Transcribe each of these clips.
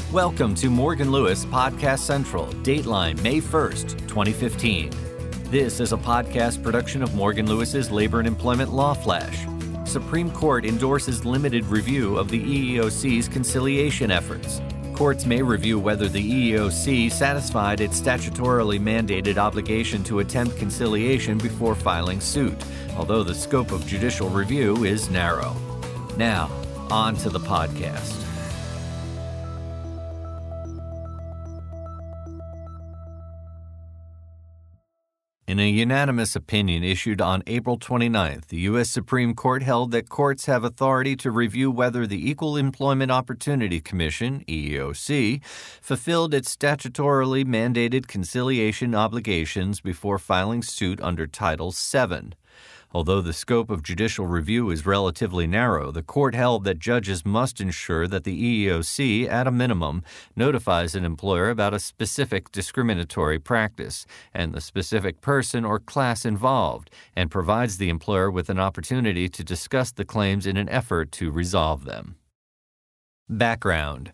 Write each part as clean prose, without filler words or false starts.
Welcome to Morgan Lewis Podcast Central, Dateline, May 1st, 2015. This is a podcast production of Morgan Lewis's Labor and Employment Law Flash. Supreme Court endorses limited review of the EEOC's conciliation efforts. Courts may review whether the EEOC satisfied its statutorily mandated obligation to attempt conciliation before filing suit, although the scope of judicial review is narrow. Now, on to the podcast. In a unanimous opinion issued on April 29th, the U.S. Supreme Court held that courts have authority to review whether the Equal Employment Opportunity Commission, EEOC, fulfilled its statutorily mandated conciliation obligations before filing suit under Title VII. Although the scope of judicial review is relatively narrow, the court held that judges must ensure that the EEOC, at a minimum, notifies an employer about a specific discriminatory practice and the specific person or class involved, and provides the employer with an opportunity to discuss the claims in an effort to resolve them. Background: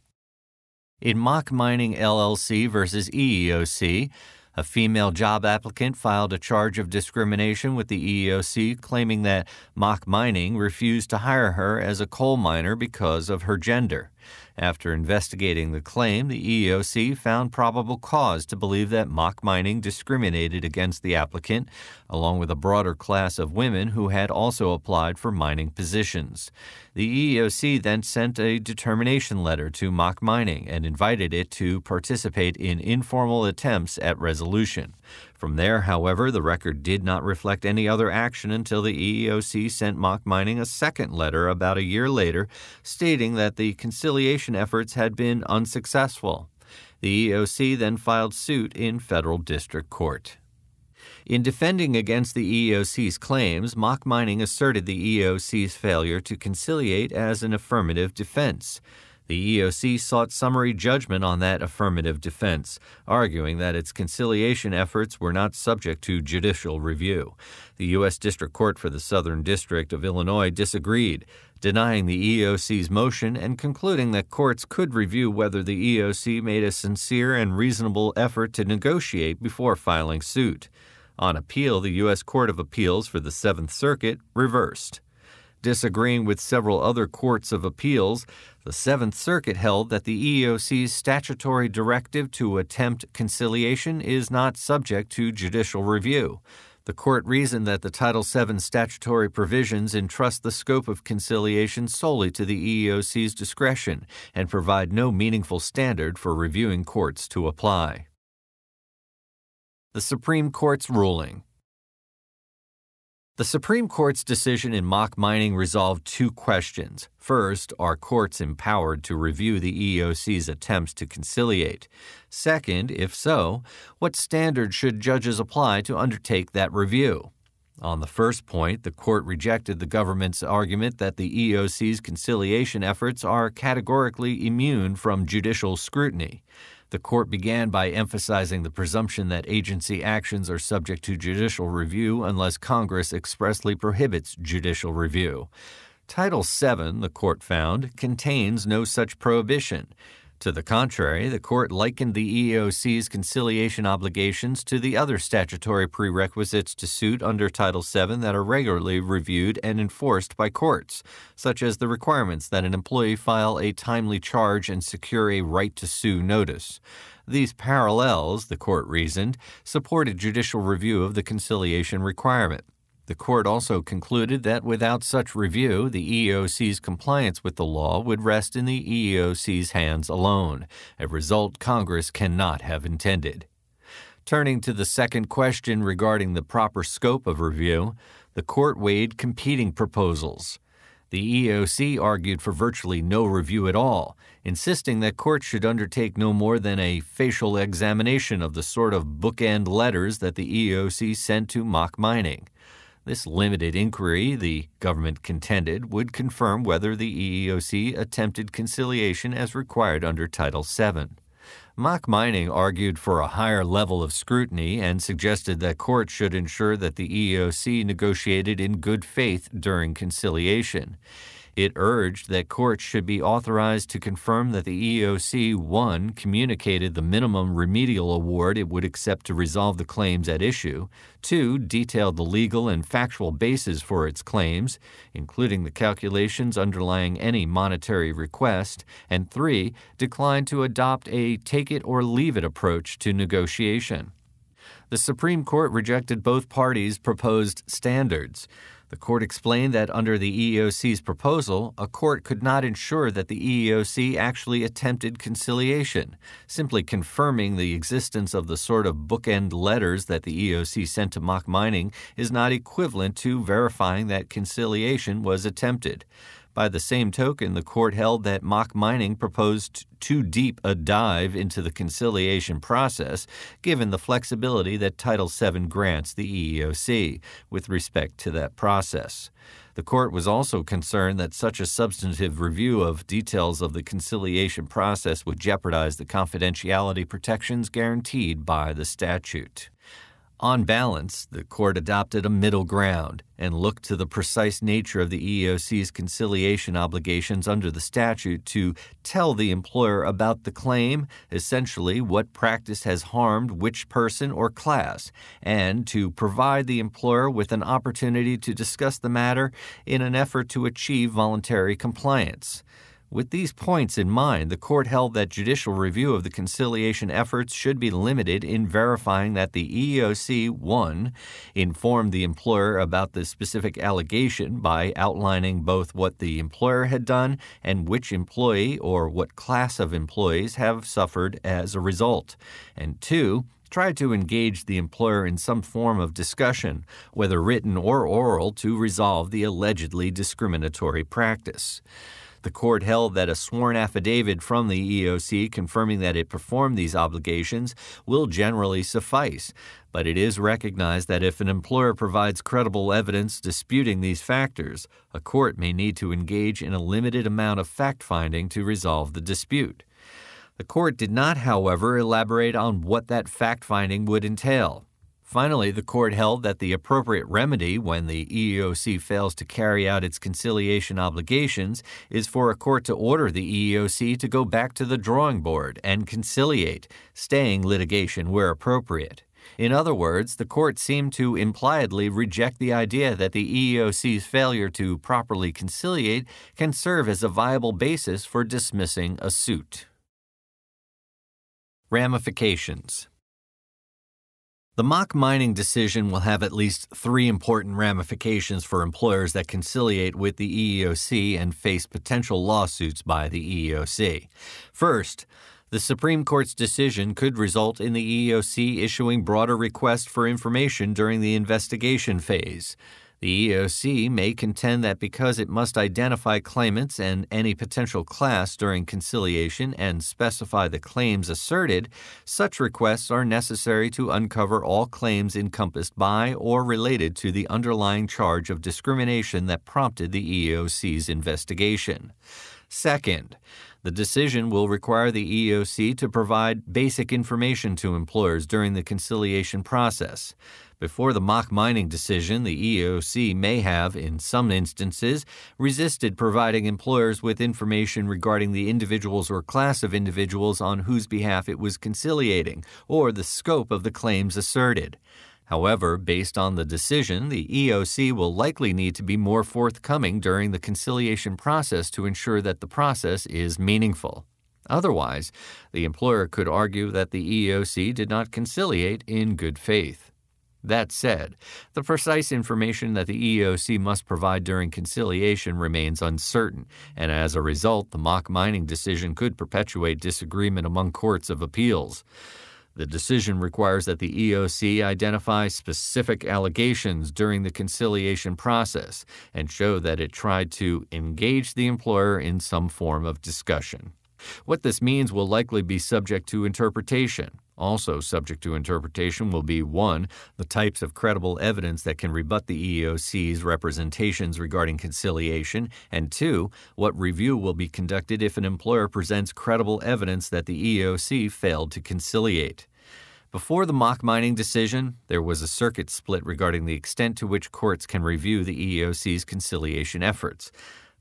in Mock Mining LLC versus EEOC, a female job applicant filed a charge of discrimination with the EEOC, claiming that Mock Mining refused to hire her as a coal miner because of her gender. After investigating the claim, the EEOC found probable cause to believe that Mock Mining discriminated against the applicant, along with a broader class of women who had also applied for mining positions. The EEOC then sent a determination letter to Mock Mining and invited it to participate in informal attempts at resolution. From there, however, the record did not reflect any other action until the EEOC sent Mock Mining a second letter about a year later, stating that the conciliation efforts had been unsuccessful. The EEOC then filed suit in federal district court. In defending against the EEOC's claims, Mock Mining asserted the EEOC's failure to conciliate as an affirmative defense. The EEOC sought summary judgment on that affirmative defense, arguing that its conciliation efforts were not subject to judicial review. The U.S. District Court for the Southern District of Illinois disagreed, denying the EEOC's motion and concluding that courts could review whether the EEOC made a sincere and reasonable effort to negotiate before filing suit. On appeal, the U.S. Court of Appeals for the Seventh Circuit reversed. Disagreeing with several other courts of appeals, the Seventh Circuit held that the EEOC's statutory directive to attempt conciliation is not subject to judicial review. The court reasoned that the Title VII statutory provisions entrust the scope of conciliation solely to the EEOC's discretion and provide no meaningful standard for reviewing courts to apply. The Supreme Court's ruling. The Supreme Court's decision in Mock Mining resolved two questions. First, are courts empowered to review the EEOC's attempts to conciliate? Second, if so, what standard should judges apply to undertake that review? On the first point, the court rejected the government's argument that the EEOC's conciliation efforts are categorically immune from judicial scrutiny. The court began by emphasizing the presumption that agency actions are subject to judicial review unless Congress expressly prohibits judicial review. Title VII, the court found, contains no such prohibition. To the contrary, the court likened the EEOC's conciliation obligations to the other statutory prerequisites to suit under Title VII that are regularly reviewed and enforced by courts, such as the requirements that an employee file a timely charge and secure a right to sue notice. These parallels, the court reasoned, supported judicial review of the conciliation requirement. The court also concluded that without such review, the EEOC's compliance with the law would rest in the EEOC's hands alone, a result Congress cannot have intended. Turning to the second question regarding the proper scope of review, the court weighed competing proposals. The EEOC argued for virtually no review at all, insisting that courts should undertake no more than a facial examination of the sort of bookend letters that the EEOC sent to Mock Mining. This limited inquiry, the government contended, would confirm whether the EEOC attempted conciliation as required under Title VII. Mock Mining argued for a higher level of scrutiny and suggested that courts should ensure that the EEOC negotiated in good faith during conciliation. It urged that courts should be authorized to confirm that the EEOC, 1, communicated the minimum remedial award it would accept to resolve the claims at issue, 2, detailed the legal and factual basis for its claims, including the calculations underlying any monetary request, and 3, declined to adopt a take-it-or-leave-it approach to negotiation. The Supreme Court rejected both parties' proposed standards. The court explained that under the EEOC's proposal, a court could not ensure that the EEOC actually attempted conciliation. Simply confirming the existence of the sort of bookend letters that the EEOC sent to Mock Mining is not equivalent to verifying that conciliation was attempted. By the same token, the court held that Mock Mining proposed too deep a dive into the conciliation process, given the flexibility that Title VII grants the EEOC with respect to that process. The court was also concerned that such a substantive review of details of the conciliation process would jeopardize the confidentiality protections guaranteed by the statute. On balance, the court adopted a middle ground and looked to the precise nature of the EEOC's conciliation obligations under the statute to tell the employer about the claim, essentially what practice has harmed which person or class, and to provide the employer with an opportunity to discuss the matter in an effort to achieve voluntary compliance. With these points in mind, the court held that judicial review of the conciliation efforts should be limited in verifying that the EEOC, 1, informed the employer about the specific allegation by outlining both what the employer had done and which employee or what class of employees have suffered as a result, and 2, tried to engage the employer in some form of discussion, whether written or oral, to resolve the allegedly discriminatory practice. The court held that a sworn affidavit from the EEOC confirming that it performed these obligations will generally suffice, but it is recognized that if an employer provides credible evidence disputing these factors, a court may need to engage in a limited amount of fact-finding to resolve the dispute. The court did not, however, elaborate on what that fact-finding would entail. Finally, the court held that the appropriate remedy when the EEOC fails to carry out its conciliation obligations is for a court to order the EEOC to go back to the drawing board and conciliate, staying litigation where appropriate. In other words, the court seemed to impliedly reject the idea that the EEOC's failure to properly conciliate can serve as a viable basis for dismissing a suit. Ramifications. The Mock Mining decision will have at least 3 important ramifications for employers that conciliate with the EEOC and face potential lawsuits by the EEOC. First, the Supreme Court's decision could result in the EEOC issuing broader requests for information during the investigation phase. The EEOC may contend that because it must identify claimants and any potential class during conciliation and specify the claims asserted, such requests are necessary to uncover all claims encompassed by or related to the underlying charge of discrimination that prompted the EEOC's investigation. Second, the decision will require the EEOC to provide basic information to employers during the conciliation process. Before the Mock Mining decision, the EEOC may have, in some instances, resisted providing employers with information regarding the individuals or class of individuals on whose behalf it was conciliating, or the scope of the claims asserted. However, based on the decision, the EEOC will likely need to be more forthcoming during the conciliation process to ensure that the process is meaningful. Otherwise, the employer could argue that the EEOC did not conciliate in good faith. That said, the precise information that the EEOC must provide during conciliation remains uncertain, and as a result, the Mock Mining decision could perpetuate disagreement among courts of appeals. The decision requires that the EEOC identify specific allegations during the conciliation process and show that it tried to engage the employer in some form of discussion. What this means will likely be subject to interpretation. Also subject to interpretation will be 1. The types of credible evidence that can rebut the EEOC's representations regarding conciliation, and 2. What review will be conducted if an employer presents credible evidence that the EEOC failed to conciliate. Before the Mock Mining decision, there was a circuit split regarding the extent to which courts can review the EEOC's conciliation efforts.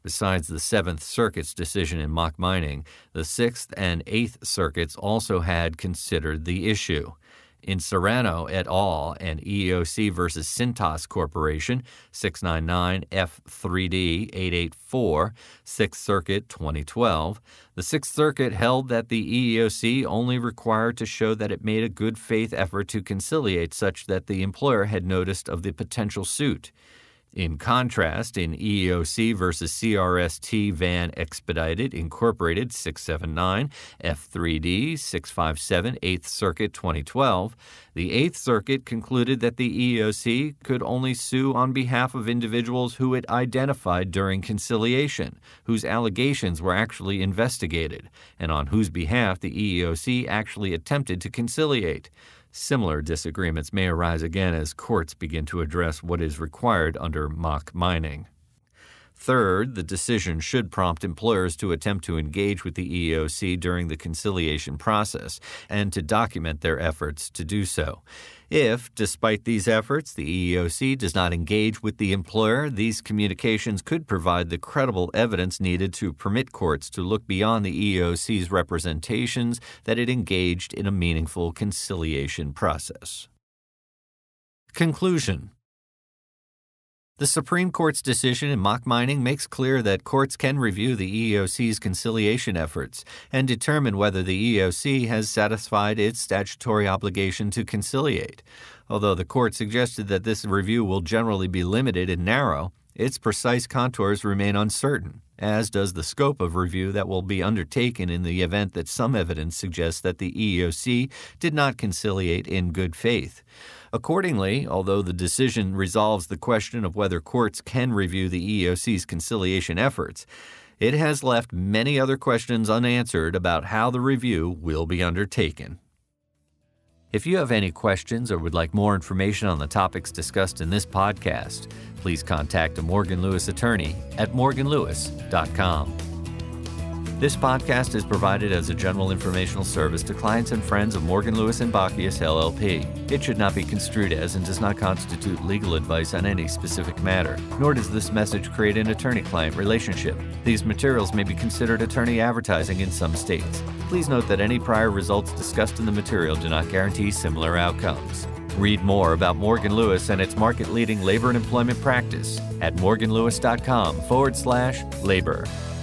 Besides the Seventh Circuit's decision in Mock Mining, the Sixth and Eighth Circuits also had considered the issue. In Serrano et al. And EEOC versus Cintas Corporation, 699 F3D 884, Sixth Circuit 2012, the Sixth Circuit held that the EEOC only required to show that it made a good faith effort to conciliate such that the employer had noticed of the potential suit. In contrast, in EEOC versus CRST Van Expedited Incorporated 679 F3D 657 8th Circuit 2012, the 8th Circuit concluded that the EEOC could only sue on behalf of individuals who it identified during conciliation, whose allegations were actually investigated, and on whose behalf the EEOC actually attempted to conciliate. Similar disagreements may arise again as courts begin to address what is required under mock mining. Third, the decision should prompt employers to attempt to engage with the EEOC during the conciliation process and to document their efforts to do so. If, despite these efforts, the EEOC does not engage with the employer, these communications could provide the credible evidence needed to permit courts to look beyond the EEOC's representations that it engaged in a meaningful conciliation process. Conclusion. The Supreme Court's decision in mock mining makes clear that courts can review the EEOC's conciliation efforts and determine whether the EEOC has satisfied its statutory obligation to conciliate. Although the court suggested that this review will generally be limited and narrow, its precise contours remain uncertain, as does the scope of review that will be undertaken in the event that some evidence suggests that the EEOC did not conciliate in good faith. Accordingly, although the decision resolves the question of whether courts can review the EEOC's conciliation efforts, it has left many other questions unanswered about how the review will be undertaken. If you have any questions or would like more information on the topics discussed in this podcast, please contact a Morgan Lewis attorney at morganlewis.com. This podcast is provided as a general informational service to clients and friends of Morgan Lewis & Bockius, LLP. It should not be construed as and does not constitute legal advice on any specific matter, nor does this message create an attorney-client relationship. These materials may be considered attorney advertising in some states. Please note that any prior results discussed in the material do not guarantee similar outcomes. Read more about Morgan Lewis and its market-leading labor and employment practice at morganlewis.com/labor.